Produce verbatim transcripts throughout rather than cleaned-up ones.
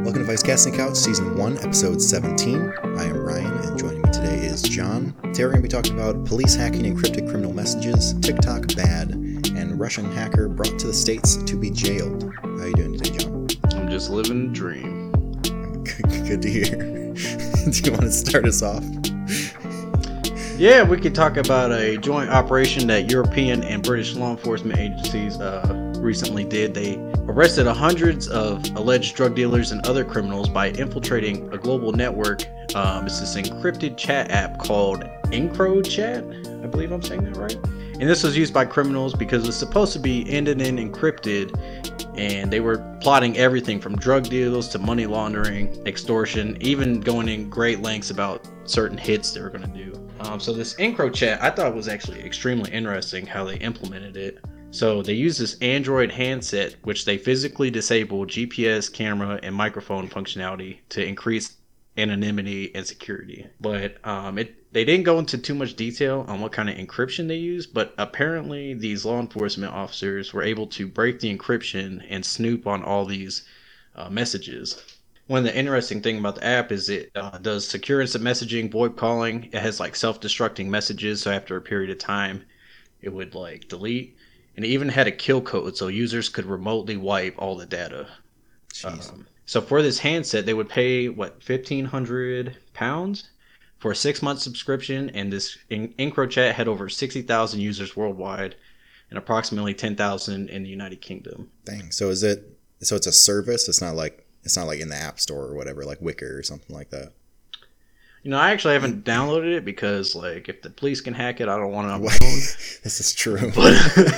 Welcome to Vice Casting Couch, Season one, Episode seventeen. I am Ryan, and joining me today is John. Today we're going to be talking about police hacking encrypted criminal messages, TikTok bad, and Russian hacker brought to the States to be jailed. How are you doing today, John? I'm just living a dream. Good, good to hear. Do you want to start us off? Yeah, we could talk about a joint operation that European and British law enforcement agencies uh, recently did. They arrested hundreds of alleged drug dealers and other criminals by infiltrating a global network. Um, it's this encrypted chat app called EncroChat. I believe I'm saying that right. And this was used by criminals because it's supposed to be end-to-end encrypted, and they were plotting everything from drug deals to money laundering, extortion, even going in great lengths about certain hits they were going to do. Um, so this EncroChat, I thought was actually extremely interesting how they implemented it. So they use this Android handset, which they physically disable G P S, camera, and microphone functionality to increase anonymity and security. But um, it they didn't go into too much detail on what kind of encryption they use, but apparently these law enforcement officers were able to break the encryption and snoop on all these uh, messages. One of the interesting thing about the app is it uh, does secure instant messaging, VoIP calling. It has like self-destructing messages, so after a period of time, it would like delete. And it even had a kill code, so users could remotely wipe all the data. Um, so for this handset, they would pay what fifteen hundred pounds for a six-month subscription, and this EncroChat had over sixty thousand users worldwide, and approximately ten thousand in the United Kingdom. Dang. So is it? So it's a service. It's not like it's not like in the App Store or whatever, like Wicker or something like that. You know, I actually haven't downloaded it because, like, if the police can hack it, I don't want it on my phone. This is true. But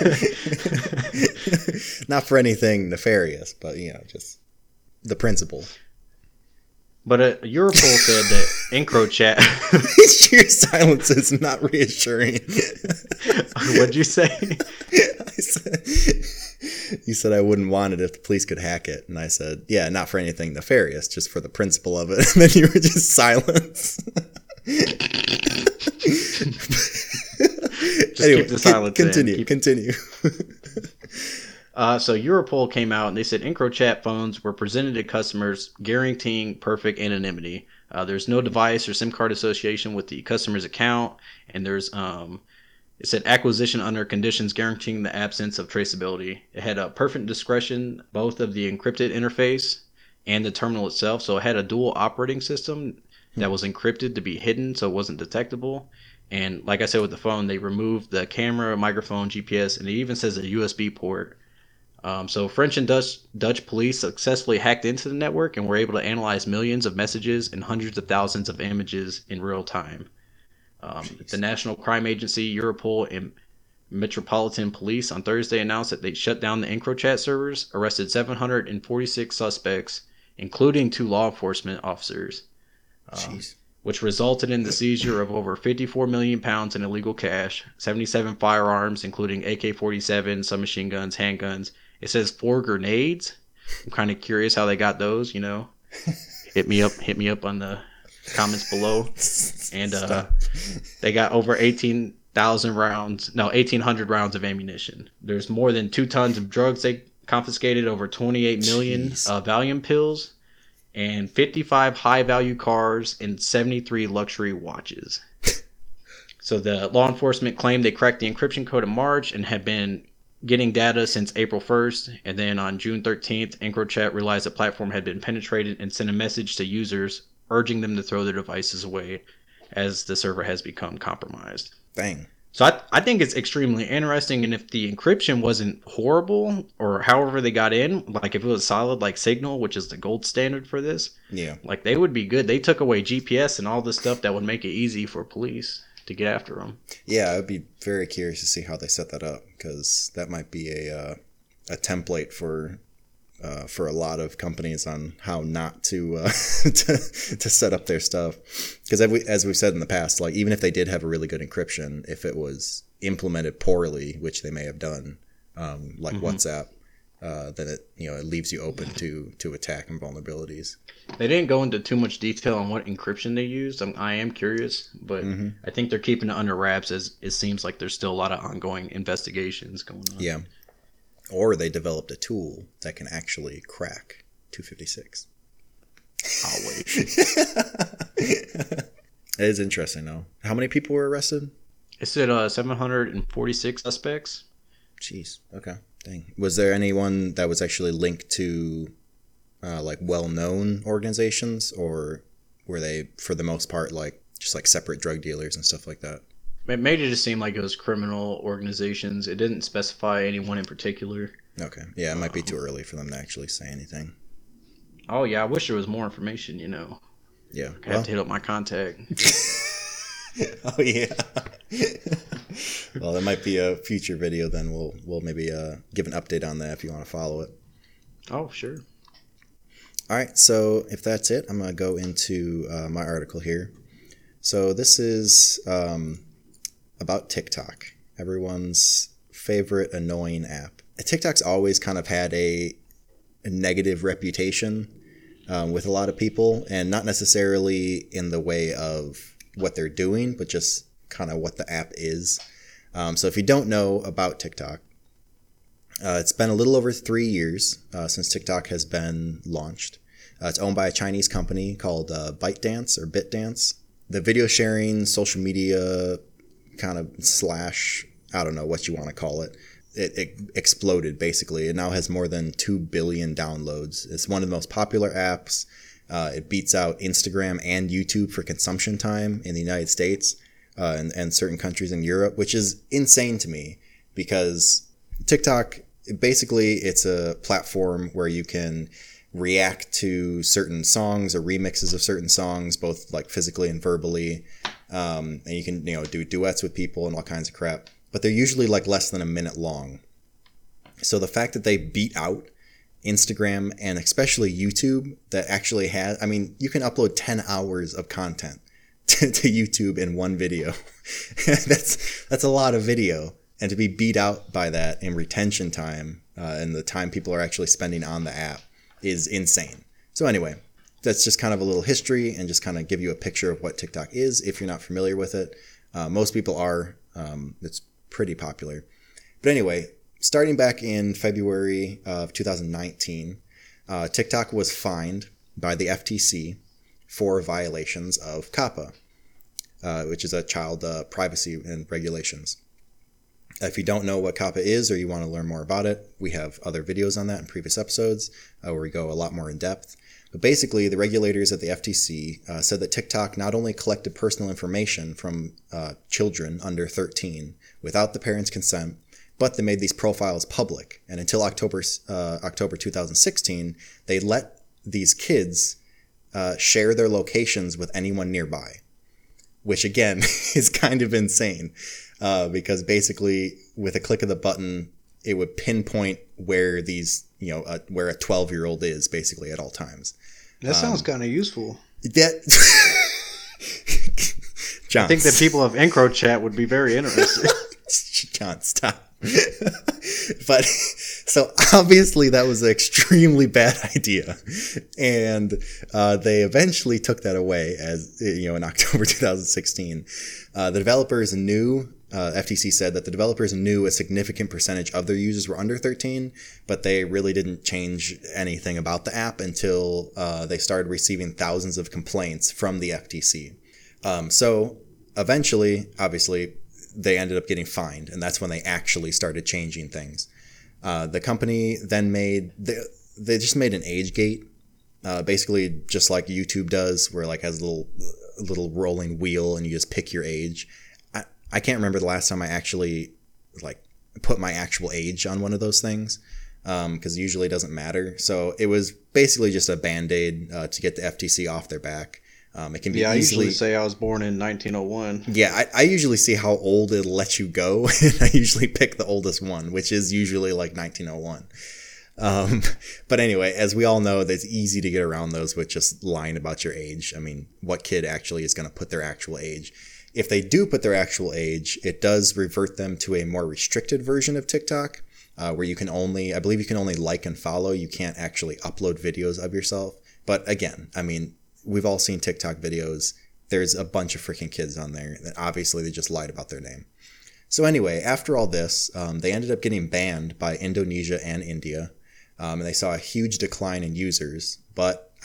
not for anything nefarious, but, you know, just the principle. But uh, Europol said that EncroChat... Your silence is not reassuring. What'd you say? I said, you said I wouldn't want it if the police could hack it. And I said, yeah, not for anything nefarious, just for the principle of it. And then you were just silence. Just anyway, keep the silence continue, in. Keep... continue. Uh, so Europol came out and they said EncroChat phones were presented to customers guaranteeing perfect anonymity. Uh, there's no device or SIM card association with the customer's account, and there's um, it said acquisition under conditions guaranteeing the absence of traceability. It had a perfect discretion both of the encrypted interface and the terminal itself, so it had a dual operating system that was encrypted to be hidden so it wasn't detectable. And like I said with the phone, they removed the camera, microphone, G P S, and it even says a U S B port. Um, so French and Dutch Dutch police successfully hacked into the network and were able to analyze millions of messages and hundreds of thousands of images in real time. Um, the National Crime Agency, Europol, and Metropolitan Police on Thursday announced that they shut down the EncroChat servers, arrested seven hundred forty-six suspects, including two law enforcement officers, um, which resulted in the seizure of over fifty-four million pounds in illegal cash, seventy-seven firearms, including A K forty-seven, submachine guns, handguns. It says four grenades. I'm kind of curious how they got those, you know. Hit me up, hit me up on the comments below. And uh, they got over eighteen thousand rounds, no, eighteen hundred rounds of ammunition. There's more than two tons of drugs they confiscated, over twenty-eight million uh, Valium pills, and fifty-five high-value cars and seventy-three luxury watches. So the law enforcement claimed they cracked the encryption code in March and had been getting data since April first, and then on June thirteenth, EncroChat realized the platform had been penetrated and sent a message to users urging them to throw their devices away as the server has become compromised. Dang. So I, I think it's extremely interesting, and if the encryption wasn't horrible, or however they got in, like if it was solid like Signal, which is the gold standard for this, yeah, like they would be good. They took away G P S and all this stuff that would make it easy for police to get after them. Yeah, I'd be very curious to see how they set that up, because that might be a uh, a template for uh, for a lot of companies on how not to uh, to, to set up their stuff. Because as, we, as we've said in the past, like even if they did have a really good encryption, if it was implemented poorly, which they may have done, um, like mm-hmm. WhatsApp, uh, then it you know it leaves you open to to attack and vulnerabilities. They didn't go into too much detail on what encryption they used. I'm, I am curious, but mm-hmm. I think they're keeping it under wraps, as it seems like there's still a lot of ongoing investigations going on. Yeah. Or they developed a tool that can actually crack two fifty-six. I'll wait. It is interesting, though. How many people were arrested? It said uh, seven hundred forty-six suspects. Jeez. Okay. Dang. Was there anyone that was actually linked to uh, like well-known organizations, or were they, for the most part, like just like separate drug dealers and stuff like that? It made it just seem like it was criminal organizations. It didn't specify anyone in particular. Okay. Yeah, it might be too early for them to actually say anything. Oh, yeah, I wish there was more information, you know. Yeah. I have to hit up my contact. Oh, yeah. Well, that might be a future video then. We'll we'll maybe uh, give an update on that if you want to follow it. Oh, sure. All right, so if that's it, I'm going to go into uh, my article here. So this is um, about TikTok, everyone's favorite annoying app. TikTok's always kind of had a, a negative reputation um, with a lot of people, and not necessarily in the way of what they're doing, but just kind of what the app is. Um, so if you don't know about TikTok, uh, it's been a little over three years uh, since TikTok has been launched. Uh, it's owned by a Chinese company called uh, ByteDance or BitDance. The video sharing, social media kind of slash, I don't know what you want to call it, it, it exploded basically. It now has more than two billion downloads. It's one of the most popular apps. Uh, it beats out Instagram and YouTube for consumption time in the United States uh, and, and certain countries in Europe, which is insane to me because TikTok, basically it's a platform where you can react to certain songs or remixes of certain songs, both like physically and verbally. Um, and you can, you know, do duets with people and all kinds of crap, but they're usually like less than a minute long. So the fact that they beat out Instagram and especially YouTube that actually has, I mean, you can upload ten hours of content to, to YouTube in one video. that's, that's a lot of video. And to be beat out by that in retention time uh, and the time people are actually spending on the app is insane. So anyway, that's just kind of a little history and just kind of give you a picture of what TikTok is if you're not familiar with it. Uh, most people are. Um, it's pretty popular. But anyway, starting back in February of two thousand nineteen, uh, TikTok was fined by the F T C for violations of COPPA, uh, which is a child uh, privacy and regulations. If you don't know what COPPA is or you want to learn more about it, we have other videos on that in previous episodes uh, where we go a lot more in depth. But basically, the regulators at the F T C uh, said that TikTok not only collected personal information from uh, children under thirteen without the parents' consent, but they made these profiles public. And until October uh, October two thousand sixteen, they let these kids uh, share their locations with anyone nearby, which again is kind of insane. Uh, because basically, with a click of the button, it would pinpoint where these, you know, uh, where a twelve-year-old is basically at all times. That sounds um, kind of useful. That, John, I think that people of EncroChat would be very interested. John, stop. But so obviously that was an extremely bad idea, and uh, they eventually took that away as you know in October two thousand sixteen. Uh, the developers knew. Uh, F T C said that the developers knew a significant percentage of their users were under thirteen, but they really didn't change anything about the app until uh, they started receiving thousands of complaints from the F T C. Um, so eventually, obviously, they ended up getting fined, and that's when they actually started changing things. Uh, the company then made, they, they just made an age gate, uh, basically just like YouTube does, where it like has a little, a little rolling wheel and you just pick your age. I can't remember the last time I actually like put my actual age on one of those things because um, usually it doesn't matter. So it was basically just a Band-Aid uh, to get the F T C off their back. Um, it can be yeah, easily, I usually say I was born in nineteen oh one. Yeah, I, I usually see how old it'll let you go, and I usually pick the oldest one, which is usually like nineteen oh one. Um, but anyway, as we all know, it's easy to get around those with just lying about your age. I mean, what kid actually is going to put their actual age? If they do put their actual age, it does revert them to a more restricted version of TikTok, uh, where you can only, I believe you can only like and follow. You can't actually upload videos of yourself. But again, I mean, we've all seen TikTok videos. There's a bunch of freaking kids on there that obviously they just lied about their name. So anyway, after all this, um, they ended up getting banned by Indonesia and India. Um, and they saw a huge decline in users. But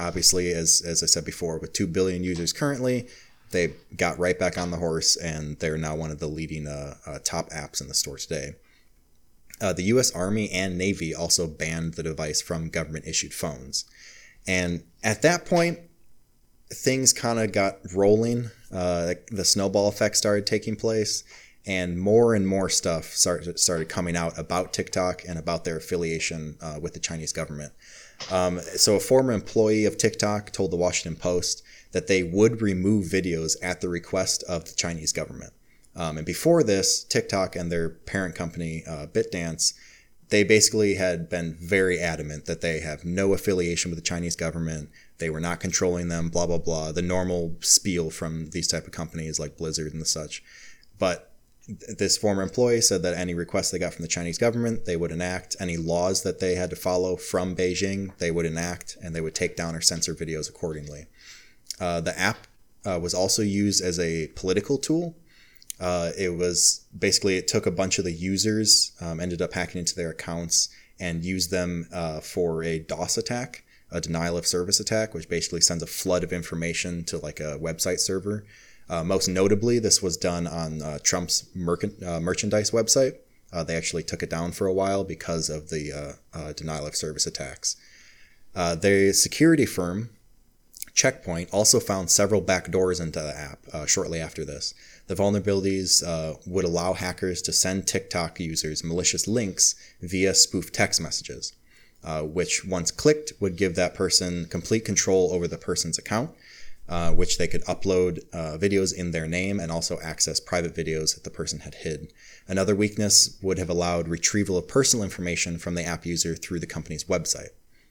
obviously, as as I said before, with two billion users currently, they got right back on the horse, and they're now one of the leading uh, uh, top apps in the store today. Uh, the U S Army and Navy also banned the device from government-issued phones. And at that point, things kind of got rolling. Uh, the snowball effect started taking place, and more and more stuff started, started coming out about TikTok and about their affiliation uh, with the Chinese government. Um, so a former employee of TikTok told the Washington Post that they would remove videos at the request of the Chinese government. Um, and before this, TikTok and their parent company, uh, BitDance, they basically had been very adamant that they have no affiliation with the Chinese government. They were not controlling them, blah, blah, blah. The normal spiel from these type of companies like Blizzard and the such. But this former employee said that any requests they got from the Chinese government, they would enact. Any laws that they had to follow from Beijing, they would enact, and they would take down or censor videos accordingly. Uh, the app uh, was also used as a political tool. Uh, it was basically, it took a bunch of the users, um, ended up hacking into their accounts and used them uh, for a DOS attack, a denial of service attack, which basically sends a flood of information to like a website server. Uh, most notably, this was done on uh, Trump's merc- uh, merchandise website. Uh, they actually took it down for a while because of the uh, uh, denial of service attacks. Uh, the security firm, Check Point, also found several backdoors into the app uh, shortly after this. The vulnerabilities uh, would allow hackers to send TikTok users malicious links via spoof text messages, uh, which once clicked would give that person complete control over the person's account, uh, which they could upload uh, videos in their name and also access private videos that the person had hid. Another weakness would have allowed retrieval of personal information from the app user through the company's website.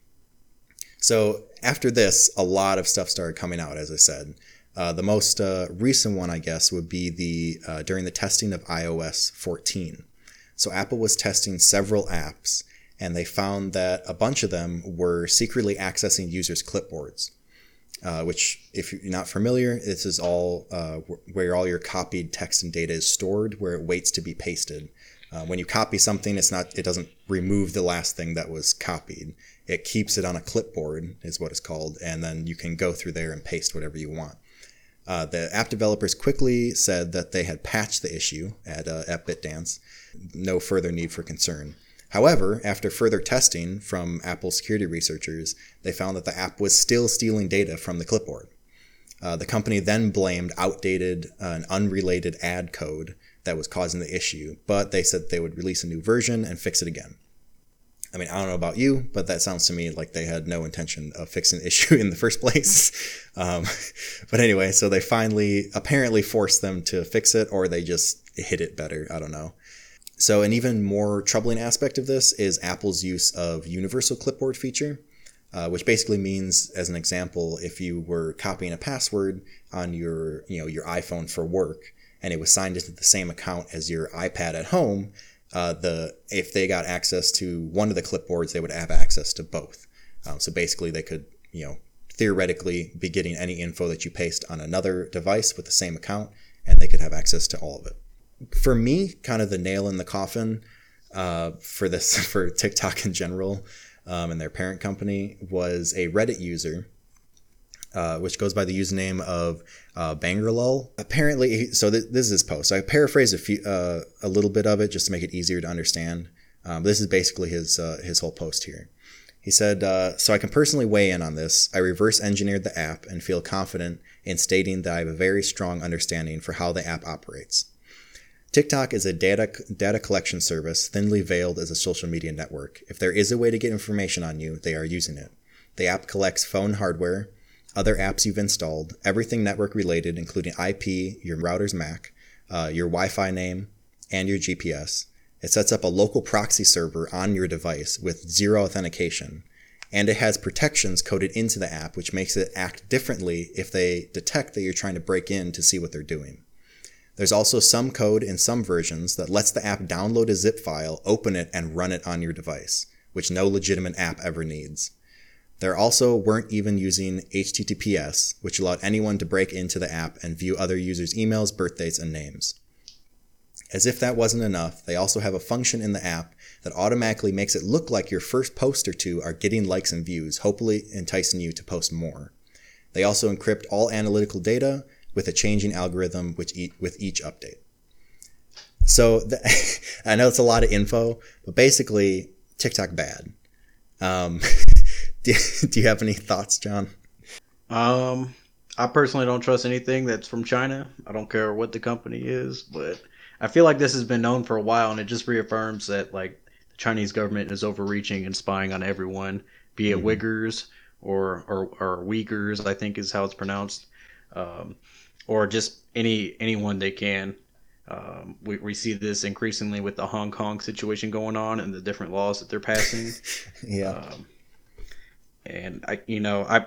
So after this, a lot of stuff started coming out, as I said. Uh, the most uh, recent one, I guess, would be the uh, during the testing of i O S fourteen. So Apple was testing several apps, and they found that a bunch of them were secretly accessing users' clipboards, uh, which, if you're not familiar, this is all uh, where all your copied text and data is stored, where it waits to be pasted. Uh, when you copy something, it's not, it doesn't remove the last thing that was copied. It keeps it on a clipboard, is what it's called, and then you can go through there and paste whatever you want. Uh, the app developers quickly said that they had patched the issue at, uh, at BitDance. No further need for concern. However, after further testing from Apple security researchers, they found that the app was still stealing data from the clipboard. Uh, the company then blamed outdated uh, and unrelated ad code that was causing the issue, but they said they would release a new version and fix it again. I mean, I don't know about you, but that sounds to me like they had no intention of fixing the issue in the first place. Um, but anyway, so they finally apparently forced them to fix it, or they just hid it better. I don't know. So an even more troubling aspect of this is Apple's use of universal clipboard feature, uh, which basically means, as an example, if you were copying a password on your, you know, your iPhone for work, and it was signed into the same account as your iPad at home, Uh, the if they got access to one of the clipboards, they would have access to both. Um, so basically, they could, you know, theoretically be getting any info that you paste on another device with the same account, and they could have access to all of it. For me, kind of the nail in the coffin uh, for this, for TikTok in general, um, and their parent company, was a Reddit user, Uh, which goes by the username of uh, Bangerlul. Apparently, so th- this is his post. I paraphrase a few, uh, a little bit of it just to make it easier to understand. Um, this is basically his uh, his whole post here. He said, uh, so I can personally weigh in on this. I reverse engineered the app and feel confident in stating that I have a very strong understanding for how the app operates. TikTok is a data data collection service thinly veiled as a social media network. If there is a way to get information on you, they are using it. The app collects phone hardware, other apps you've installed, everything network related, including I P, your router's M A C, uh, your Wi-Fi name, and your G P S. It sets up a local proxy server on your device with zero authentication, and it has protections coded into the app, which makes it act differently if they detect that you're trying to break in to see what they're doing. There's also some code in some versions that lets the app download a zip file, open it, and run it on your device, which no legitimate app ever needs. There also weren't even using H T T P S, which allowed anyone to break into the app and view other users' emails, birthdates, and names. As if that wasn't enough, they also have a function in the app that automatically makes it look like your first post or two are getting likes and views, hopefully enticing you to post more. They also encrypt all analytical data with a changing algorithm with each update. So the, I know it's a lot of info, but basically TikTok bad. Um, do, do you have any thoughts, John? Um, I personally don't trust anything that's from China. I don't care what the company is, but I feel like this has been known for a while, and it just reaffirms that like the Chinese government is overreaching and spying on everyone, be it mm-hmm. Uyghurs or, or or Uyghurs, I think is how it's pronounced, um, or just any anyone they can. Um, we, we see this increasingly with the Hong Kong situation going on and the different laws that they're passing. yeah. Um, and I, you know, I,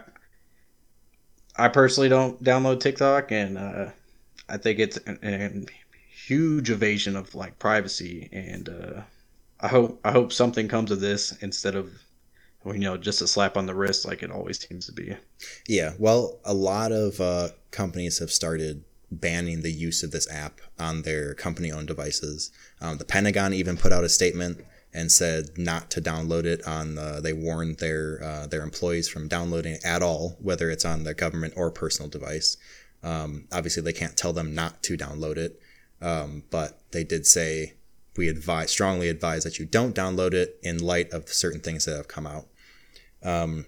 I personally don't download TikTok, and uh, I think it's an, an huge evasion of like privacy. And uh, I hope I hope something comes of this instead of, you know, just a slap on the wrist like it always seems to be. Yeah. Well, a lot of uh, companies have started banning the use of this app on their company-owned devices. Um, the Pentagon even put out a statement and said not to download it on. Uh, they warned their uh, their employees from downloading it at all, whether it's on their government or personal device. Um, obviously, they can't tell them not to download it, um, but they did say we advise strongly advise that you don't download it in light of certain things that have come out. Um,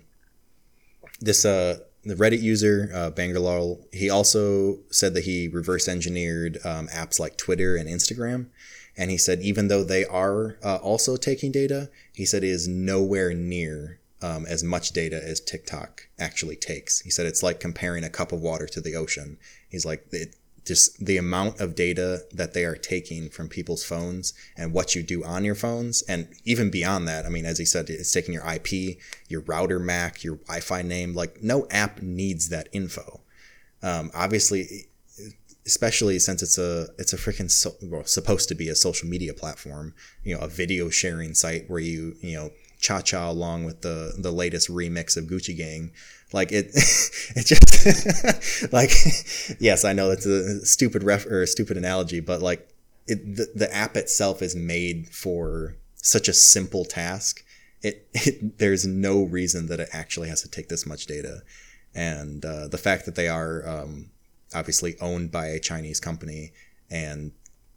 this uh. The Reddit user, uh, Bangalore, he also said that he reverse engineered um, apps like Twitter and Instagram. And he said even though they are uh, also taking data, he said it is nowhere near um, as much data as TikTok actually takes. He said it's like comparing a cup of water to the ocean. He's like, it, just the amount of data that they are taking from people's phones and what you do on your phones. And even beyond that, I mean, as he said, it's taking your I P, your router M A C, your Wi-Fi name. Like no app needs that info. Um, obviously, especially since it's a, it's a freaking, so, well, supposed to be a social media platform, you know, a video sharing site where you, you know, cha-cha along with the, the latest remix of Gucci Gang. Like it, it just like, yes, I know it's a stupid ref or a stupid analogy, but like it, the, the app itself is made for such a simple task. It, it, there's no reason that it actually has to take this much data. And, uh, the fact that they are, um, obviously owned by a Chinese company and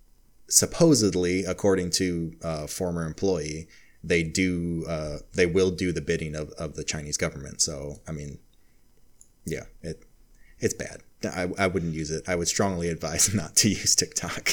supposedly, according to a former employee, they do, uh, they will do the bidding of, of the Chinese government. So, I mean, yeah, it, it's bad. I, I wouldn't use it. I would strongly advise not to use TikTok.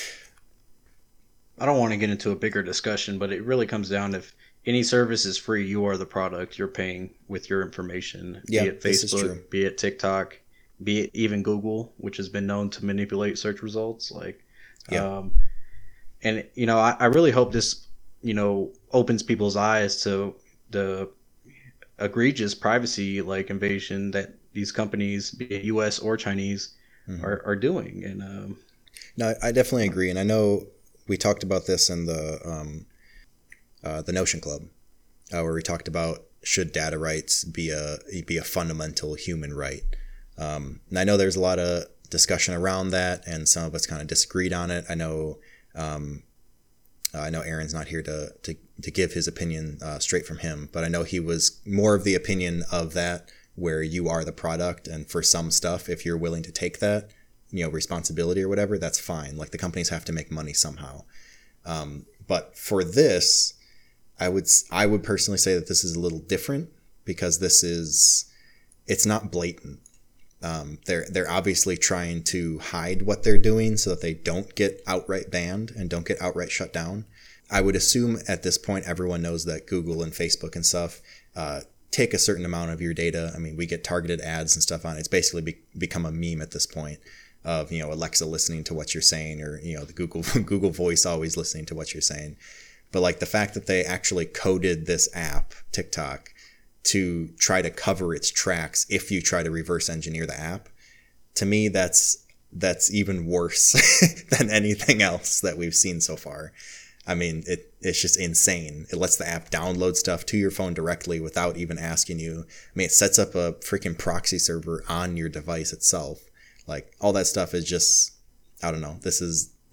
I don't want to get into a bigger discussion, but it really comes down to if any service is free, you are the product. You're paying with your information, yeah, be it Facebook, be it TikTok, be it even Google, which has been known to manipulate search results. Like, yeah. um, and you know, I, I really hope this, you know, opens people's eyes to the egregious privacy like invasion that these companies, be it U S or Chinese, mm-hmm. are, are doing. And um, no, I definitely agree. And I know we talked about this in the um, uh, the Notion Club, uh, where we talked about should data rights be a be a fundamental human right. Um, and I know there's a lot of discussion around that, and some of us kind of disagreed on it. I know. Um, Uh, I know Aaron's not here to to, to give his opinion uh, straight from him, but I know he was more of the opinion of that, where you are the product, and for some stuff, if you're willing to take that, you know, responsibility or whatever, that's fine. Like the companies have to make money somehow. Um, but for this, I would I would personally say that this is a little different because this is it's not blatant. Um, they're they're obviously trying to hide what they're doing so that they don't get outright banned and don't get outright shut down. I would assume at this point everyone knows that Google and Facebook and stuff uh, take a certain amount of your data. I mean, we get targeted ads and stuff on it. It's basically be, become a meme at this point of, you know, Alexa listening to what you're saying, or, you know, the Google Google Voice always listening to what you're saying. But like the fact that they actually coded this app, TikTok, to try to cover its tracks if you try to reverse engineer the app, to me that's that's even worse than anything else that we've seen so far. I mean, it it's just insane. It lets the app download stuff to your phone directly without even asking you. I mean, it sets up a freaking proxy server on your device itself. Like all that stuff is just, I don't know. This is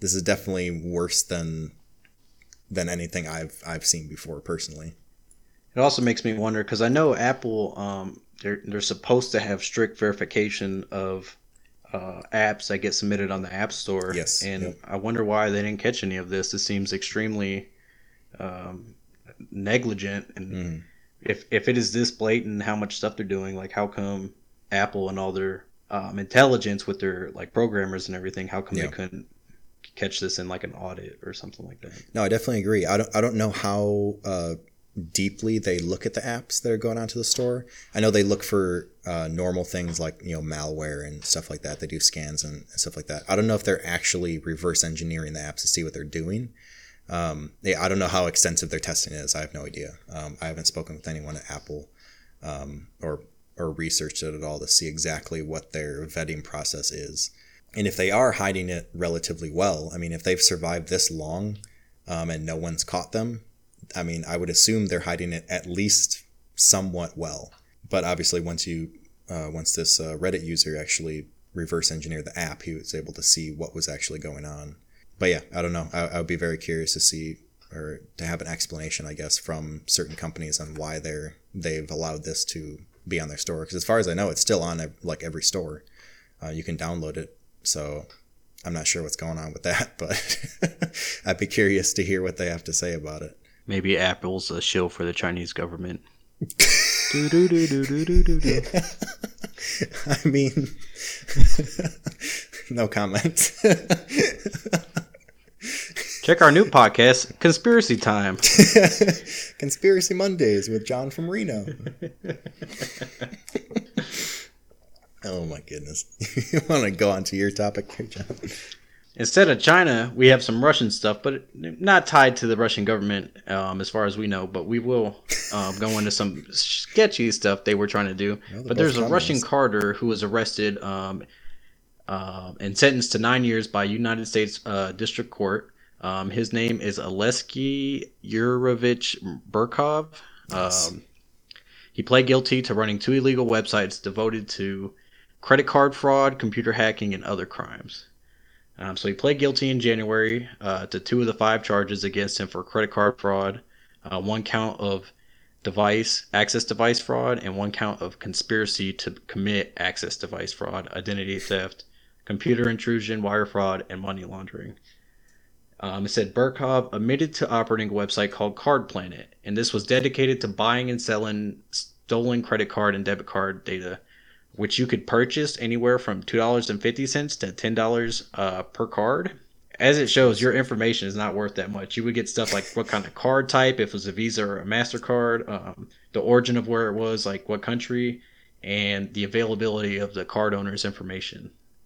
this is definitely worse than than anything I've I've seen before personally. It also makes me wonder because I know Apple, um, they're they're supposed to have strict verification of uh, apps that get submitted on the App Store. Yes. And Yep. I wonder why they didn't catch any of this. This seems extremely um, negligent. And Mm. if if it is this blatant, how much stuff they're doing, like how come Apple and all their um, intelligence with their like programmers and everything, how come Yeah. they couldn't catch this in like an audit or something like that? No, I definitely agree. I don't I don't know how uh, deeply they look at the apps that are going onto the store. I know they look for uh, normal things like, you know, malware and stuff like that. They do scans and stuff like that. I don't know if they're actually reverse engineering the apps to see what they're doing. Um, yeah, I don't know how extensive their testing is. I have no idea. Um, I haven't spoken with anyone at Apple um, or or researched it at all to see exactly what their vetting process is. And if they are hiding it relatively well, I mean, if they've survived this long um, and no one's caught them, I mean, I would assume they're hiding it at least somewhat well. But obviously, once you uh, once this uh, Reddit user actually reverse engineered the app, he was able to see what was actually going on. But yeah, I don't know. I, I would be very curious to see or to have an explanation, I guess, from certain companies on why they're they've allowed this to be on their store. Because as far as I know, it's still on like every store. Uh, you can download it. So I'm not sure what's going on with that, but I'd be curious to hear what they have to say about it. Maybe Apple's a shill for the Chinese government. do, do, do, do, do, do, do, do. I mean, no comment. Check our new podcast, Conspiracy Time. Conspiracy Mondays with John from Reno. Oh my goodness. You want to go on to your topic here, John? Instead of China, we have some Russian stuff, but not tied to the Russian government um, as far as we know. But we will um, go into some sketchy stuff they were trying to do. Well, but there's a communist. Russian carder who was arrested um, uh, and sentenced to nine years by United States uh, District Court. Um, his name is Alexei Yurovich Burkov. Yes. Um, he pled guilty to running two illegal websites devoted to credit card fraud, computer hacking, and other crimes. Um, so he pled guilty in January uh, to two of the five charges against him for credit card fraud, uh, one count of device access device fraud, and one count of conspiracy to commit access device fraud, identity theft, computer intrusion, wire fraud, and money laundering. Um, it said Burkov admitted to operating a website called Card Planet, and this was dedicated to buying and selling stolen credit card and debit card data, which you could purchase anywhere from two dollars and fifty cents to ten dollars uh, per card. As it shows, your information is not worth that much. You would get stuff like what kind of card type, if it was a Visa or a MasterCard, um, the origin of where it was, like what country, and the availability of the card owner's information.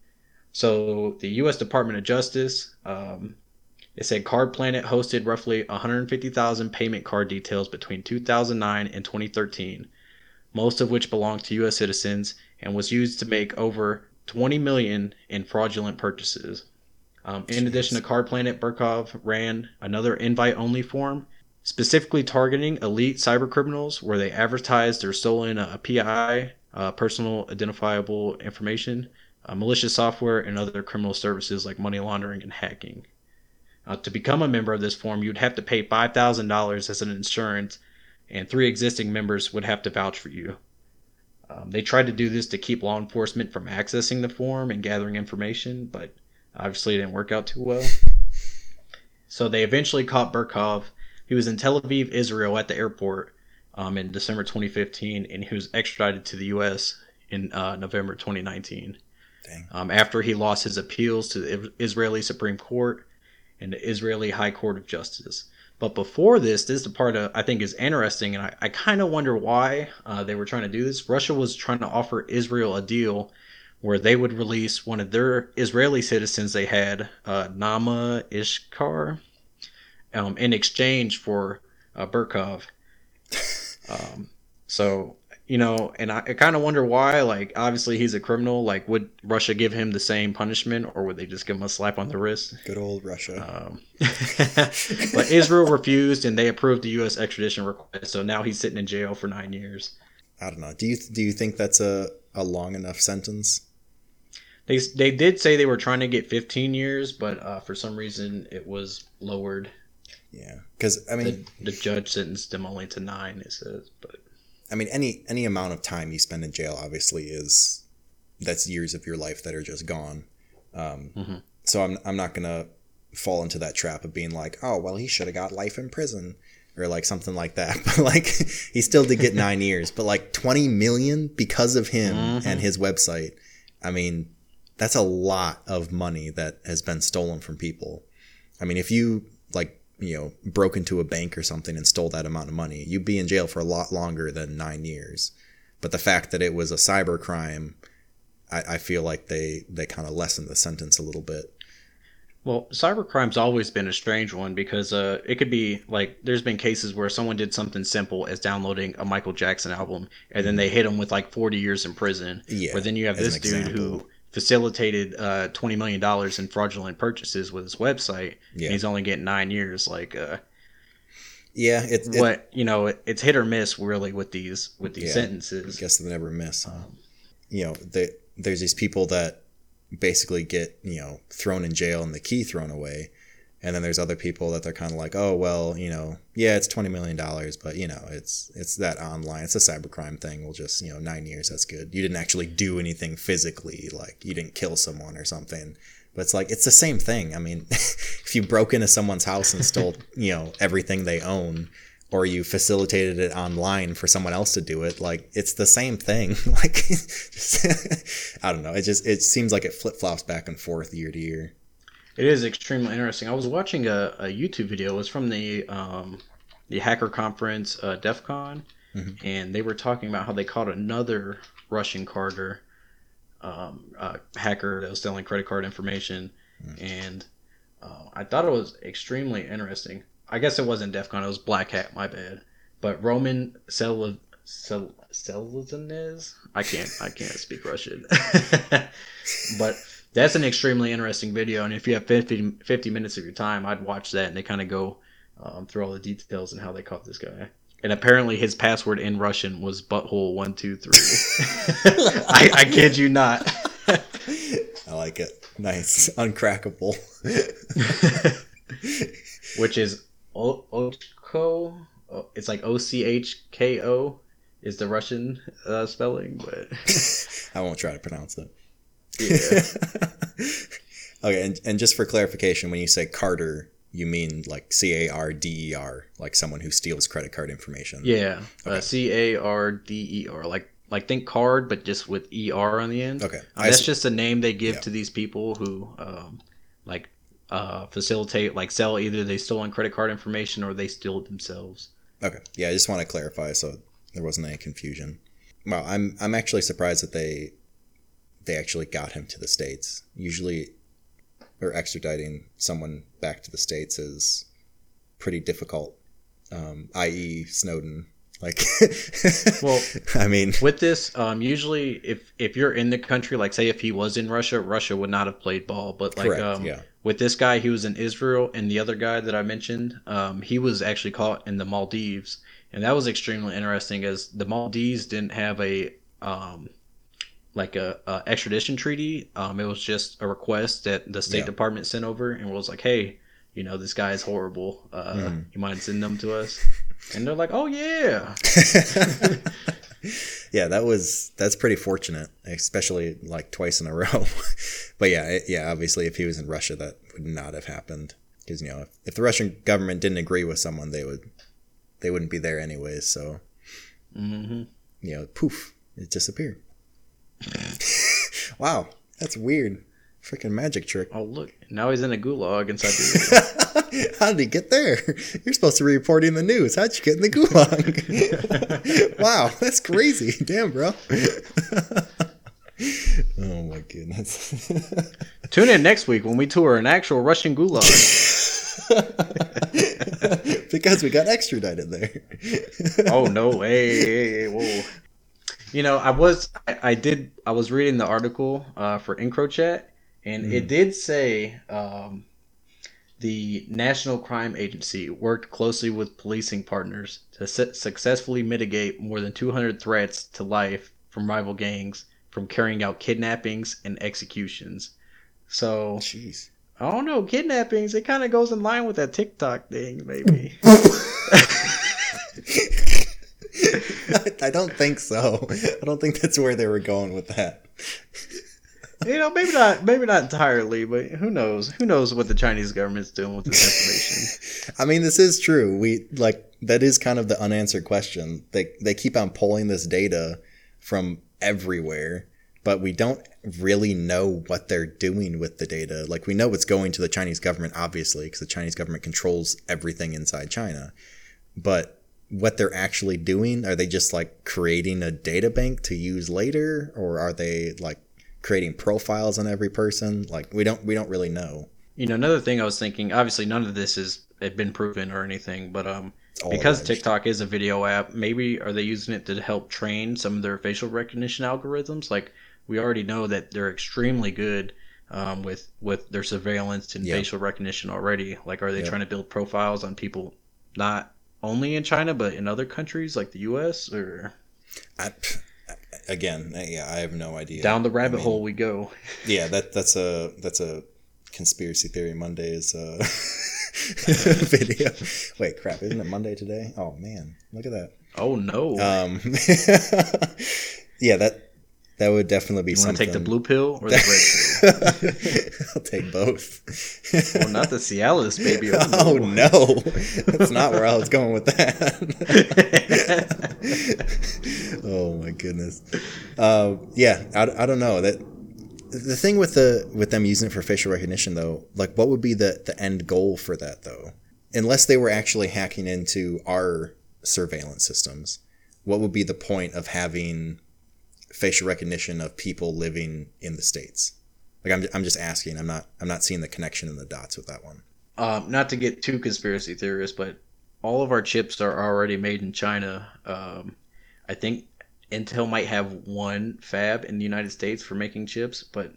So the U S Department of Justice, um, it said Card Planet hosted roughly one hundred fifty thousand payment card details between two thousand nine and twenty thirteen, most of which belonged to U S citizens, and was used to make over twenty million dollars in fraudulent purchases. Um, in addition to Card Planet, Burkov ran another invite-only form, specifically targeting elite cybercriminals, where they advertised their stolen uh, P I, uh, personal identifiable information, uh, malicious software, and other criminal services like money laundering and hacking. Uh, to become a member of this form, you'd have to pay five thousand dollars as an insurance, and three existing members would have to vouch for you. Um, they tried to do this to keep law enforcement from accessing the form and gathering information, but obviously it didn't work out too well. So they eventually caught Burkov. He was in Tel Aviv, Israel at the airport um, in December twenty fifteen, and he was extradited to the U S in uh, November twenty nineteen. Dang. Um, after he lost his appeals to the Israeli Supreme Court and the Israeli High Court of Justice. But before this, this is the part of, I think is interesting, and I, I kind of wonder why uh, they were trying to do this. Russia was trying to offer Israel a deal where they would release one of their Israeli citizens they had, uh, Nama Ishkar, um, in exchange for uh, Burkov. Um, so, you know, and I, I kind of wonder why, like, obviously he's a criminal. Like, would Russia give him the same punishment, or would they just give him a slap on the wrist? Good old Russia. Um, but Israel refused, and they approved the U S extradition request. So now he's sitting in jail for nine years. I don't know. Do you do you think that's a, a long enough sentence? They they did say they were trying to get fifteen years, but uh, for some reason it was lowered. Yeah, because I mean, the, the judge sentenced them only to nine. It says, but I mean, any any amount of time you spend in jail, obviously, is that's years of your life that are just gone. Um, mm-hmm. So I'm I'm not gonna fall into that trap of being like, oh well, he should have got life in prison or like something like that. But like, he still did get nine years. But like twenty million because of him mm-hmm. and his website. I mean, that's a lot of money that has been stolen from people. I mean, if you like, you know, broke into a bank or something and stole that amount of money, you'd be in jail for a lot longer than nine years. But the fact that it was a cyber crime, I, I feel like they, they kind of lessened the sentence a little bit. Well, cybercrime's always been a strange one because uh, it could be like there's been cases where someone did something simple as downloading a Michael Jackson album and then they hit him with like forty years in prison. Yeah. But then you have this dude who facilitated uh, twenty million dollars in fraudulent purchases with his website. Yeah. And he's only getting nine years. Like, uh, yeah, it, it, what you know, it, it's hit or miss really with these with these yeah, sentences. I guess they never miss. Huh? Um, you know, they, there's these people that basically get, you know, thrown in jail and the key thrown away. And then there's other people that they're kind of like, oh, well, you know, yeah, it's twenty million dollars, but, you know, it's it's that online. It's a cybercrime thing. We'll just, you know, nine years, that's good. You didn't actually do anything physically, like you didn't kill someone or something. But it's like, it's the same thing. I mean, if you broke into someone's house and stole, you know, everything they own, or you facilitated it online for someone else to do it, like it's the same thing. Like, just, I don't know. It just, it seems like it flip flops back and forth year to year. It is extremely interesting. I was watching a, a YouTube video. It was from the um, the hacker conference, uh, DEF CON, mm-hmm. and they were talking about how they caught another Russian carder um, uh, hacker that was selling credit card information, mm-hmm. and uh, I thought it was extremely interesting. I guess it wasn't DEF CON, it was Black Hat, my bad. But Roman Sel Sel Seleznev, I can't I can't speak Russian. But that's an extremely interesting video, and if you have fifty, fifty minutes of your time, I'd watch that, and they kind of go um, through all the details and how they caught this guy. And apparently his password in Russian was butthole one two three. I, I kid you not. I like it. Nice. Uncrackable. Which is O- Ochko. It's like O C H K O is the Russian uh, spelling, but I won't try to pronounce it. Yeah. Okay, and, and just for clarification, when you say carder, you mean like C A R D E R, like someone who steals credit card information? Yeah, okay. uh, C A R D E R, like like think card, but just with E R on the end. Okay, uh, that's just a name they give yeah. to these people who um, like uh, facilitate, like sell either they stolen credit card information or they steal it themselves. Okay, yeah, I just want to clarify so there wasn't any confusion. Well, I'm I'm actually surprised that they they actually got him to the States. Usually, or extraditing someone back to the States is pretty difficult, um, that is. Snowden. Like, well, I mean, with this, um, usually if, if you're in the country, like say if he was in Russia, Russia would not have played ball. But like, correct, um, yeah. with this guy, he was in Israel, and the other guy that I mentioned, um, he was actually caught in the Maldives. And that was extremely interesting as the Maldives didn't have a, um, like a, a extradition treaty. Um, it was just a request that the State yeah. Department sent over and was like, hey, you know, this guy is horrible. Uh, mm. You mind sending them to us? And they're like, oh, yeah. Yeah, that was, that's pretty fortunate, especially like twice in a row. But yeah, it, yeah, obviously if he was in Russia, that would not have happened. Because, you know, if, if the Russian government didn't agree with someone, they would, they wouldn't be there anyways. So, mm-hmm. you know, poof, it disappeared. Wow, that's weird. Freaking magic trick. Oh, look. Now he's in a gulag in Siberia. How did he get there? You're supposed to be reporting the news. How'd you get in the gulag? Wow, that's crazy. Damn, bro. Oh, my goodness. Tune in next week when we tour an actual Russian gulag. Because we got extradited there. Oh, no. Hey, hey, hey, whoa. You know, I was, I, I did, I was reading the article uh, for EncroChat, and mm. it did say um, the National Crime Agency worked closely with policing partners to su- successfully mitigate more than two hundred threats to life from rival gangs from carrying out kidnappings and executions. So, Jeez. I don't know, kidnappings, it kind of goes in line with that TikTok thing, maybe. I don't think so. I don't think that's where they were going with that. You know, maybe not, maybe not entirely, but who knows? Who knows what the Chinese government's doing with this information? I mean, this is true. We like that is kind of the unanswered question. They they keep on pulling this data from everywhere, but we don't really know what they're doing with the data. Like, we know it's going to the Chinese government, obviously, because the Chinese government controls everything inside China. But what they're actually doing, are they just like creating a data bank to use later, or are they like creating profiles on every person? Like, we don't we don't really know. You know, another thing I was thinking, obviously none of this has been proven or anything, but um, All because alleged. TikTok is a video app, maybe are they using it to help train some of their facial recognition algorithms? Like, we already know that they're extremely good um, with with their surveillance and Yep. facial recognition already. Like, are they Yep. trying to build profiles on people not only in China but in other countries like the U S, or I, again, yeah, I have no idea. down the rabbit I mean, hole we go? Yeah, that that's a that's a conspiracy theory Mondays uh, video. Wait, crap! Isn't it Monday today? Oh man, look at that. Oh no! Um, yeah, that that would definitely be you want to something. take the blue pill or the red pill? I'll take both. Well, not the Cialis, baby. Oh, Oh no. no, that's not where I was going with that. Oh my goodness. Uh, yeah, I, I don't know that. The thing with the with them using it for facial recognition, though, like, what would be the the end goal for that, though? Unless they were actually hacking into our surveillance systems, what would be the point of having facial recognition of people living in the States? Like, I'm I'm just asking. I'm not I'm not seeing the connection in the dots with that one. Um, not to get too conspiracy theorist, but all of our chips are already made in China. Um, I think Intel might have one fab in the United States for making chips, but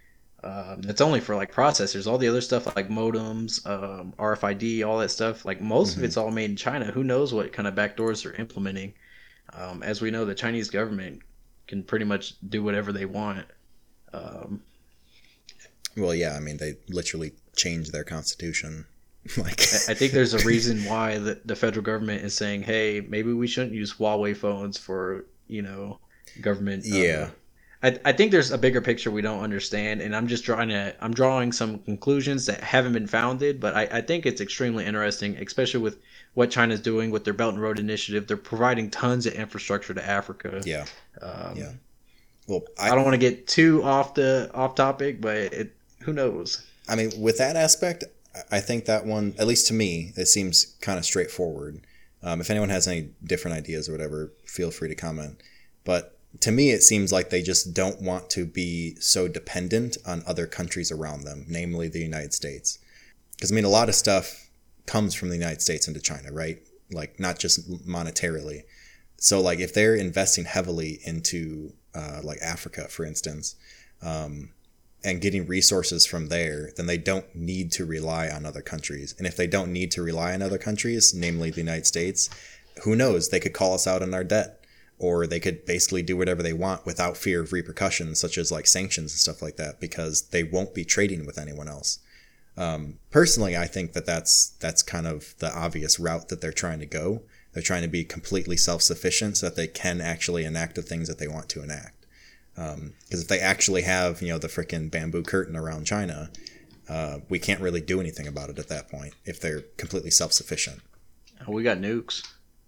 um, that's only for like processors. All the other stuff like modems, um, R F I D, all that stuff, like most Mm-hmm. of it's all made in China. Who knows what kind of backdoors they're implementing? Um, as we know, the Chinese government can pretty much do whatever they want. Um, Well, yeah, I mean, they literally changed their constitution. Like, I think there's a reason why the, the federal government is saying, hey, maybe we shouldn't use Huawei phones for, you know, government. uh, Yeah. I, I think there's a bigger picture we don't understand, and I'm just drawing a I'm drawing some conclusions that haven't been founded, but I, I think it's extremely interesting, especially with what China's doing with their Belt and Road Initiative. They're providing tons of infrastructure to Africa. Yeah. Um, Yeah. Well, I, I, don't want to get too off the off topic, but it who knows? I mean, with that aspect, I think that one, at least to me, it seems kind of straightforward. Um, if anyone has any different ideas or whatever, feel free to comment. But to me, it seems like they just don't want to be so dependent on other countries around them, namely the United States. Because, I mean, a lot of stuff comes from the United States into China, right? Like, not just monetarily. So, like, if they're investing heavily into, uh, like, Africa, for instance, um, and getting resources from there, then they don't need to rely on other countries. And if they don't need to rely on other countries, namely the United States, who knows? They could call us out on our debt, or they could basically do whatever they want without fear of repercussions, such as like sanctions and stuff like that, because they won't be trading with anyone else. Um, personally, I think that that's that's kind of the obvious route that they're trying to go. They're trying to be completely self-sufficient so that they can actually enact the things that they want to enact. Because um, if they actually have, you know, the freaking bamboo curtain around China, uh, we can't really do anything about it at that point if they're completely self-sufficient. We got nukes.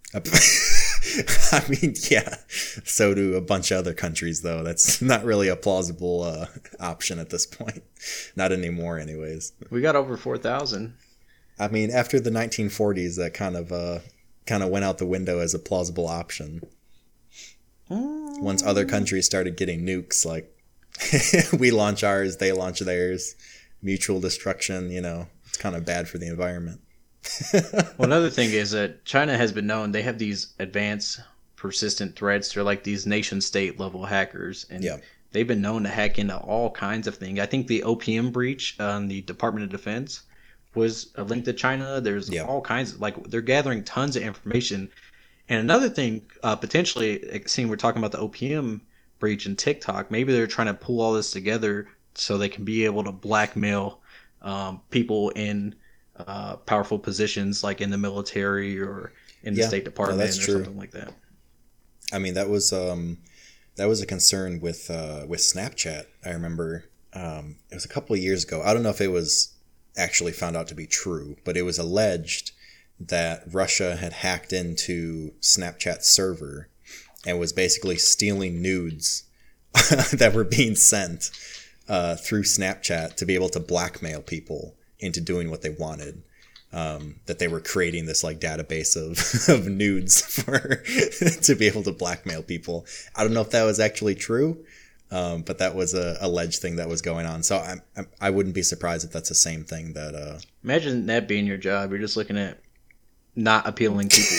I mean, yeah, so do a bunch of other countries, though. That's not really a plausible uh, option at this point. Not anymore, anyways. We got over four thousand. I mean, after the nineteen forties, that kind of uh, kind of went out the window as a plausible option. Once other countries started getting nukes, like we launch ours, they launch theirs, mutual destruction, you know, it's kind of bad for the environment. Well, another thing is that China has been known, they have these advanced persistent threats. They're like these nation state level hackers, and Yeah. they've been known to hack into all kinds of things. I think the O P M breach on the Department of Defense was a link to China. There's Yeah. all kinds of, like, they're gathering tons of information. And another thing, uh, potentially, seeing we're talking about the O P M breach in TikTok. Maybe they're trying to pull all this together so they can be able to blackmail um, people in uh, powerful positions, like in the military or in the Yeah, State no, Department that's or true. something like that. I mean, that was um, that was a concern with uh, with Snapchat. I remember um, it was a couple of years ago. I don't know if it was actually found out to be true, but it was alleged that Russia had hacked into Snapchat's server and was basically stealing nudes that were being sent uh, through Snapchat to be able to blackmail people into doing what they wanted. Um, that they were creating this like database of, of nudes for to be able to blackmail people. I don't know if that was actually true, um, but that was a alleged thing that was going on. So I, I I wouldn't be surprised if that's the same thing that. Uh... Imagine that being your job. You're just looking at not appealing people.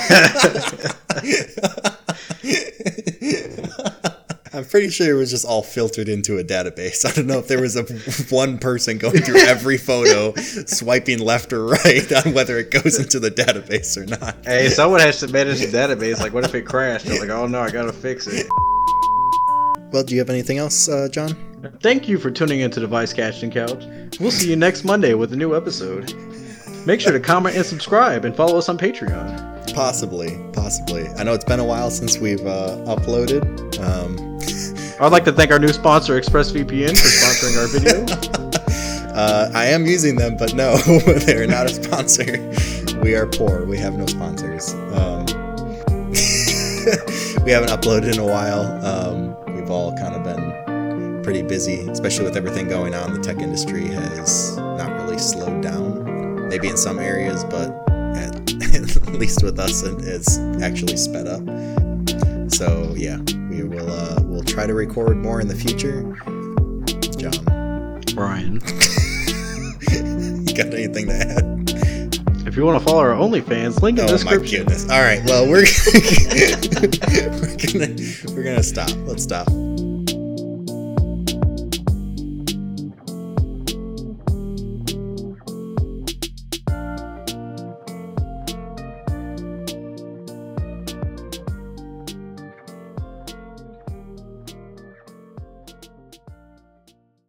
I'm pretty sure it was just all filtered into a database. I don't know if there was a one person going through every photo, swiping left or right on whether it goes into the database or not. Hey, someone has to manage the database. Like, what if it crashed? I'm like, oh no, I gotta fix it. Well, do you have anything else, uh, John? Thank you for tuning into the Vice Casting Couch. We'll see you next Monday with a new episode. Make sure to comment and subscribe and follow us on Patreon. Possibly, possibly. I know it's been a while since we've uh, uploaded. Um, I'd like to thank our new sponsor, ExpressVPN, for sponsoring our video. uh, I am using them, but no, they're not a sponsor. We are poor. We have no sponsors. Um, we haven't uploaded in a while. Um, we've all kind of been pretty busy, especially with everything going on. The tech industry has not really slowed down. Maybe in some areas, but at, at least with us, it's actually sped up. So yeah, we will uh, we'll try to record more in the future. John, Brian, you got anything to add? If you want to follow our OnlyFans, link in the oh description. my goodness! All right, well we're we're gonna we're gonna stop. Let's stop.